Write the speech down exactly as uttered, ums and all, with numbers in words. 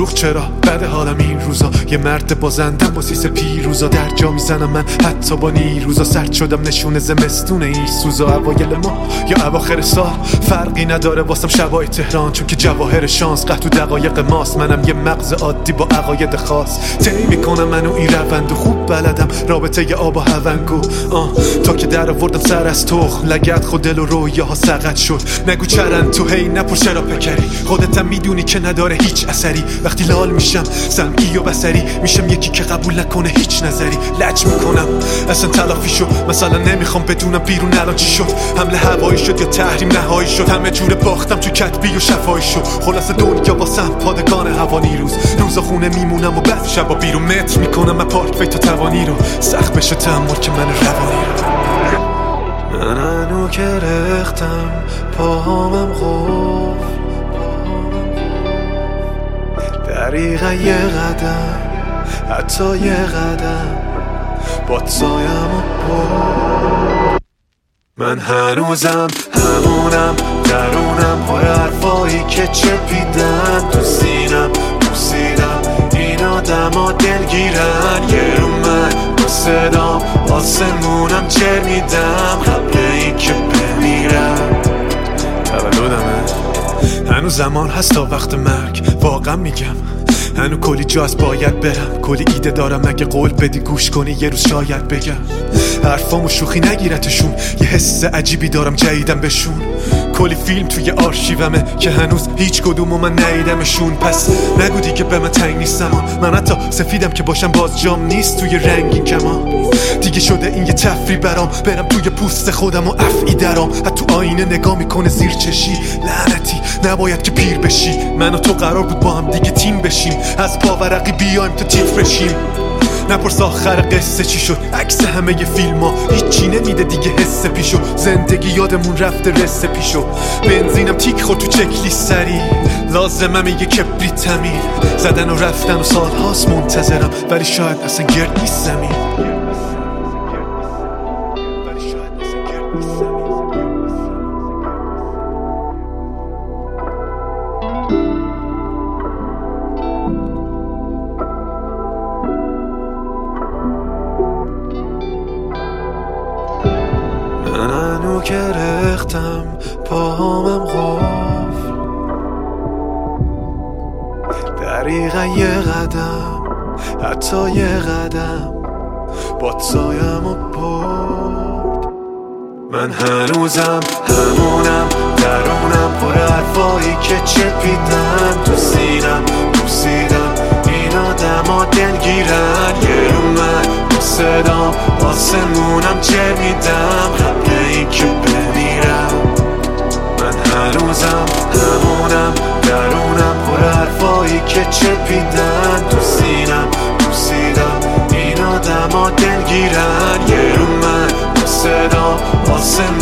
دروغ چرا بده حالم این روزا، یه مرد بازندم با سیس پیروزا، در جا میزنم من حتی با نیروزا، سرد شدم نشونه زمستون این سوزا، اوایل ما یا اواخر سال فرقی نداره واسم شبای تهران، چون که جواهر شانس قطع و دقایق ماست، منم یه مغز عادی با عقاید خاص، طی میکنم منو این روند و خوب بلدم رابطه ی آب و هونگو، آه تا که در آوردم سر از تخم لگد خود دل و رویاها سقط شد، نگو چرن تو هی نپر چرا پکری، خودتم میدونی که نداره هیچ اثری، وقتی لال میشم سمعی و بصری میشم یکی که قبول نکنه هیچ نظری، لج میکنم اصلا تلافی شد، مثلا نمیخوام بدونم بیرون الان چی شد، حمله هوایی شد یا تحریم نهایی شد، همه جوره باختم تو کتبی و شفایی شد، خلاص دنیا واسم پادگان هوانی روز، روزا خونه میمونم و بعد شبا بیرون متر میکنم من پارک وی تا توانی رو، سخت بشه تحمل که من روانی رو، من هنو که رختم پاهامم قفل، دقیقا یه قدم حتی یه قدم باد سایم و پا، من هنوزم همونم درونم پر حرفایی که چپیدن تو سینم تو سینم، این آدم ها دلگیرن یه رو من با صدام آسمونم چه میدم قبل این که بمیرم، تولدمه هنو زمان هست تا وقت مرگ، واقعا میگم هنو کلی جاست باید برم، کلی ایده دارم اگه قول بدی گوش کنی یه روز شاید بگم، حرفامو شوخی نگیرتشون، یه حس عجیبی دارم جدیدم بهشون، کلی فیلم توی آرشیومه که هنوز هیچ کدومو من ندیدمشون، پس نگو دیگه به من تنگ نیستم، من حتی سفیدم که باشم باز جام نیست توی رنگین کمان، دیگه شده این یه تفریح برام، برم توی پوست خودم و افعی درام، حتی آینه نگاه میکنه زیر چشی، لعنتی نباید که پیر بشی، من و تو قرار بود با هم دیگه تیم بشیم، از پاورقی بیایم تا تیتر بشیم، نپرس آخر قصه چی شد، عکس همه ی فیلم ها هیچی نمیده دیگه حس پیشو، زندگی یادمون رفته رسه پیشو، بنزینم تیک خورد تو چکلیست سری، لازمم یه کبریت تمیر، زدن و رفتن و سال هاست منتظرم ولی شاید اصلا گرد نیست زمین. من هنو که رختم پاهامم قفل، دقیقا یه قدم حتی یه قدم باد سایم و برد، من هنوزم همونم درونم پر حرفایی که چپیدن تو سینم تو سینم، این آدم ها دلگیرن یه رو من با صدام آسمونم چه میدم قبل این که بمیرم، من هنوزم همونم درونم پر حرفایی که چپیدن تو سینم تو سینم، این آدم ها دلگیرن یه رو من با صدام آسمونم